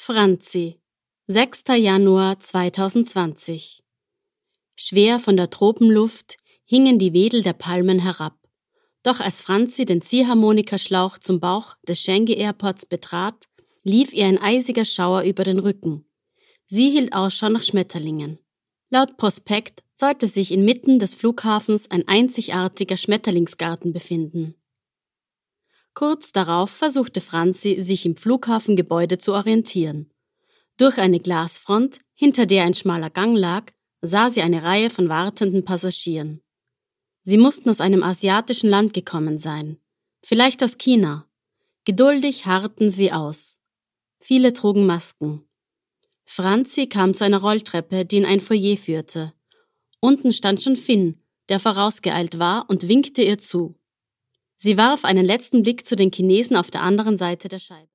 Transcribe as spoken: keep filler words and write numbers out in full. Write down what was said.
Franzi, sechster Januar zweitausendzwanzig. Schwer von der Tropenluft hingen die Wedel der Palmen herab. Doch als Franzi den Ziehharmonikaschlauch zum Bauch des Shanghai Airports betrat, lief ihr ein eisiger Schauer über den Rücken. Sie hielt Ausschau nach Schmetterlingen. Laut Prospekt sollte sich inmitten des Flughafens ein einzigartiger Schmetterlingsgarten befinden. Kurz darauf versuchte Franzi, sich im Flughafengebäude zu orientieren. Durch eine Glasfront, hinter der ein schmaler Gang lag, sah sie eine Reihe von wartenden Passagieren. Sie mussten aus einem asiatischen Land gekommen sein, vielleicht aus China. Geduldig harrten sie aus. Viele trugen Masken. Franzi kam zu einer Rolltreppe, die in ein Foyer führte. Unten stand schon Finn, der vorausgeeilt war, und winkte ihr zu. Sie warf einen letzten Blick zu den Chinesen auf der anderen Seite der Scheibe.